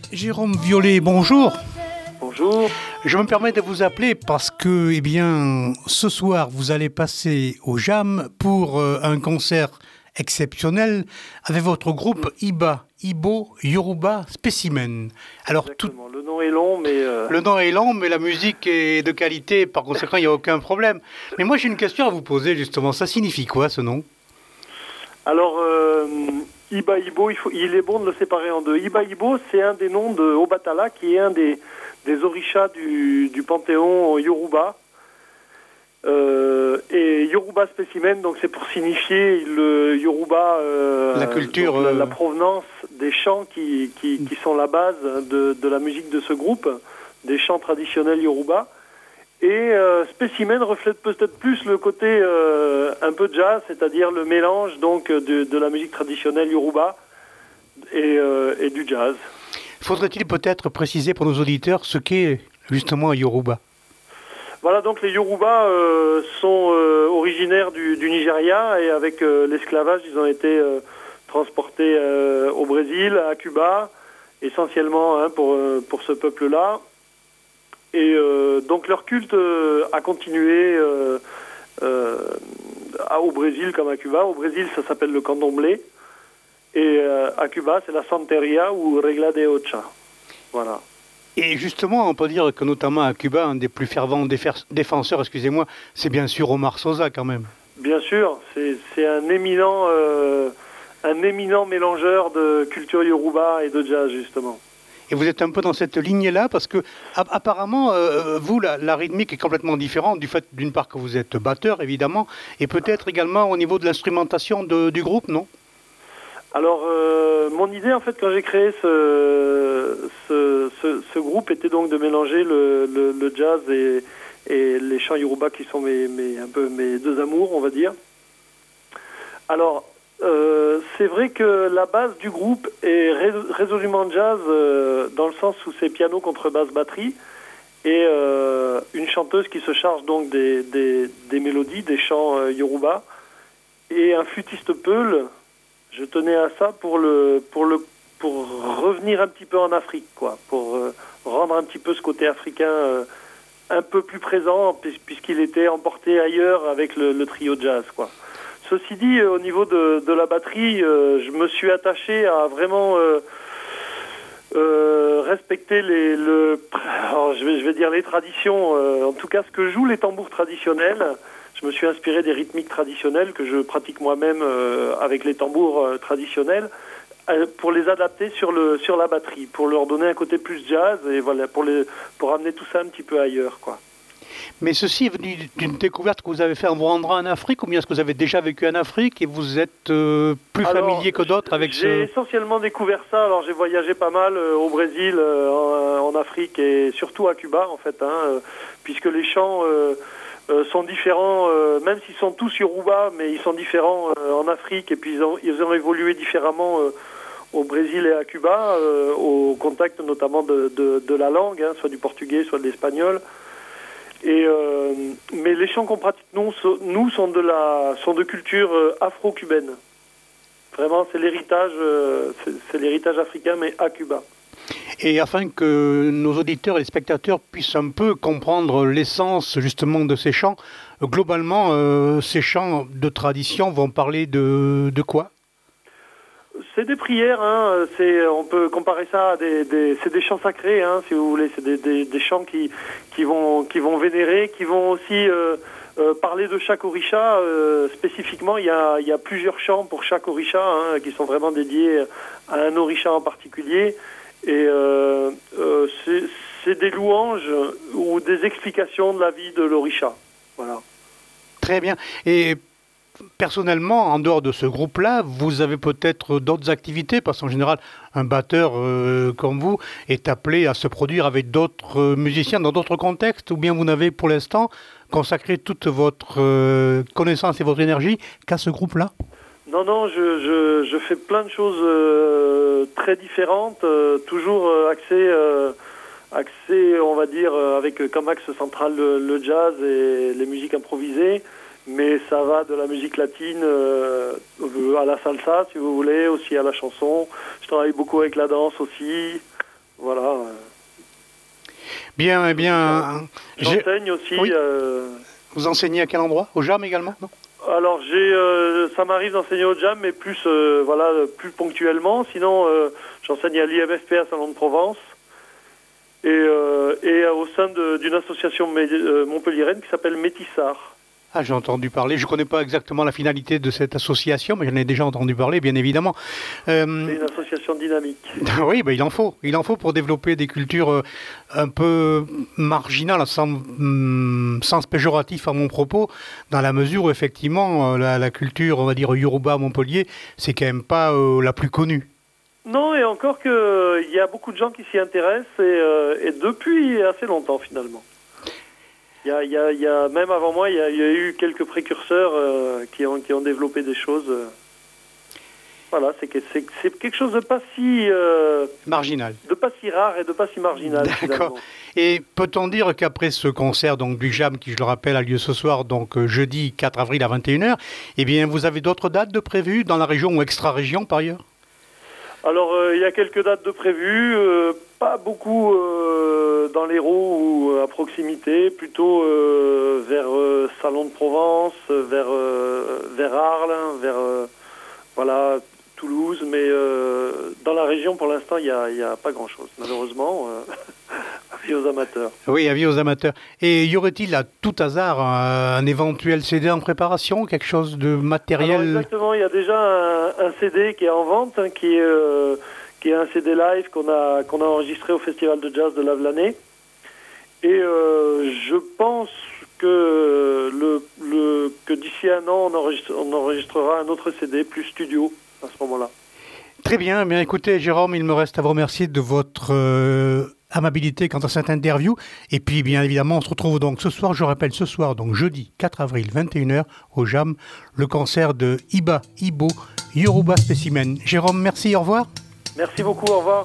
Jérôme Violet, bonjour. Bonjour. Je me permets de vous appeler parce que, ce soir, vous allez passer au Jam pour un concert exceptionnel avec votre groupe Ibo Yoruba Specimen. Alors, exactement. Le nom est long, mais... Le nom est long, mais la musique est de qualité, par conséquent, il n'y a aucun problème. Mais moi, j'ai une question à vous poser, justement. Ça signifie quoi, ce nom ? Alors, Iba Ibo, il est bon de le séparer en deux. Iba Ibo, c'est un des noms de Obatala, qui est un des orishas du panthéon Yoruba. Et Yoruba Specimen, donc c'est pour signifier le Yoruba, la culture, la provenance des chants qui sont la base de la musique de ce groupe, des chants traditionnels Yoruba. Et Specimen reflète peut-être plus le côté un peu jazz, c'est-à-dire le mélange donc de la musique traditionnelle Yoruba et du jazz. Faudrait-il peut-être préciser pour nos auditeurs ce qu'est justement un Yoruba ? Voilà, donc les Yoruba sont originaires du Nigeria, et avec l'esclavage, ils ont été transportés au Brésil, à Cuba, essentiellement pour ce peuple-là. Et donc leur culte a continué au Brésil comme à Cuba. Au Brésil, ça s'appelle le candomblé. Et à Cuba, c'est la santeria ou regla de ocha. Voilà. Et justement, on peut dire que notamment à Cuba, un des plus fervents défenseurs, c'est bien sûr Omar Sosa quand même. Bien sûr, c'est un éminent mélangeur de culture yoruba et de jazz, justement. Et vous êtes un peu dans cette lignée-là, parce que apparemment, vous, la rythmique est complètement différente, du fait d'une part que vous êtes batteur, évidemment, et peut-être également au niveau de l'instrumentation du groupe, non ? Alors, mon idée, en fait, quand j'ai créé ce groupe, était donc de mélanger le jazz et les chants yoruba, qui sont un peu mes deux amours, on va dire. Alors, c'est vrai que la base du groupe est résolument jazz, dans le sens où c'est piano, contrebasse, batterie, et une chanteuse qui se charge donc des mélodies, des chants yoruba, et un flûtiste peul. Je tenais à ça pour revenir un petit peu en Afrique, quoi, pour rendre un petit peu ce côté africain un peu plus présent, puisqu'il était emporté ailleurs avec le trio jazz, quoi. Ceci dit, au niveau de la batterie, je me suis attaché à vraiment respecter alors je vais dire les traditions, en tout cas ce que jouent les tambours traditionnels. Je me suis inspiré des rythmiques traditionnelles que je pratique moi-même avec les tambours traditionnels, pour les adapter sur la batterie, pour leur donner un côté plus jazz, et voilà, pour amener tout ça un petit peu ailleurs, quoi. Mais ceci est venu d'une découverte que vous avez fait en vous rendant en Afrique, ou bien est-ce que vous avez déjà vécu en Afrique et vous êtes plus familier que d'autres avec J'ai essentiellement découvert ça. Alors j'ai voyagé pas mal au Brésil, en Afrique, et surtout à Cuba, en fait, puisque les chants sont différents, même s'ils sont tous Yoruba, mais ils sont différents en Afrique, et puis ils ont évolué différemment au Brésil et à Cuba, au contact notamment de la langue, soit du portugais, soit de l'espagnol. Mais les chants qu'on pratique nous sont de culture afro-cubaine. Vraiment, c'est l'héritage africain, mais à Cuba. Et afin que nos auditeurs et les spectateurs puissent un peu comprendre l'essence justement de ces chants, globalement, ces chants de tradition vont parler de quoi ? C'est des prières, on peut comparer ça à c'est des chants sacrés, si vous voulez. C'est des chants qui vont vénérer, qui vont aussi parler de chaque orisha. Spécifiquement, il y a plusieurs chants pour chaque orisha, qui sont vraiment dédiés à un orisha en particulier. Et c'est des louanges ou des explications de la vie de l'orisha. Voilà. Très bien. Et personnellement, en dehors de ce groupe-là, vous avez peut-être d'autres activités, parce qu'en général, un batteur comme vous est appelé à se produire avec d'autres musiciens dans d'autres contextes, ou bien vous n'avez pour l'instant consacré toute votre connaissance et votre énergie qu'à ce groupe-là ? Non, je fais plein de choses très différentes, toujours axées, on va dire, avec comme axe central le jazz et les musiques improvisées. Mais ça va de la musique latine à la salsa, si vous voulez, aussi à la chanson. Je travaille beaucoup avec la danse aussi. Voilà. Bien, eh bien. J'enseigne aussi. Oui. Vous enseignez à quel endroit? Au JAM également, non? Alors ça m'arrive d'enseigner au JAM, mais plus plus ponctuellement. Sinon, j'enseigne à l'IMFP à Salon de Provence et au sein d'une association montpelliéraine qui s'appelle Métissard. Ah, j'ai entendu parler. Je ne connais pas exactement la finalité de cette association, mais j'en ai déjà entendu parler, bien évidemment. C'est une association dynamique. Oui, ben, il en faut. Il en faut pour développer des cultures un peu marginales, sans péjoratif à mon propos, dans la mesure où, effectivement, la culture, on va dire, Yoruba à Montpellier, c'est quand même pas la plus connue. Non, et encore qu'il y a beaucoup de gens qui s'y intéressent, et depuis assez longtemps, finalement. Il y a même avant moi, il y a eu quelques précurseurs qui ont développé des choses. Voilà, c'est quelque chose de pas si marginal, de pas si rare et de pas si marginal. D'accord. Finalement. Et peut-on dire qu'après ce concert donc du JAM, qui je le rappelle a lieu ce soir, donc jeudi 4 avril à 21h, eh bien vous avez d'autres dates de prévues dans la région ou extra-région par ailleurs? Alors il y a quelques dates de prévues, pas beaucoup dans l'Hérault ou à proximité, plutôt vers Salon de Provence, vers Arles, vers voilà, Toulouse, mais dans la région pour l'instant il y a pas grand-chose, malheureusement. Avis aux amateurs. Oui, avis aux amateurs. Et y aurait-il à tout hasard un éventuel CD en préparation, quelque chose de matériel? Alors exactement, il y a déjà un CD qui est en vente, hein, qui est un CD live qu'on a enregistré au Festival de Jazz de Lavelanet. Et je pense que que d'ici un an, on enregistrera un autre CD plus studio à ce moment-là. Très bien. Bien, écoutez, Jérôme, il me reste à vous remercier de votre amabilité quant à cette interview. Et puis, bien évidemment, on se retrouve donc ce soir, je rappelle, ce soir, donc jeudi 4 avril, 21h, au JAM, le concert de Iba Ibo, Yoruba Specimen. Jérôme, merci, au revoir. Merci beaucoup, au revoir.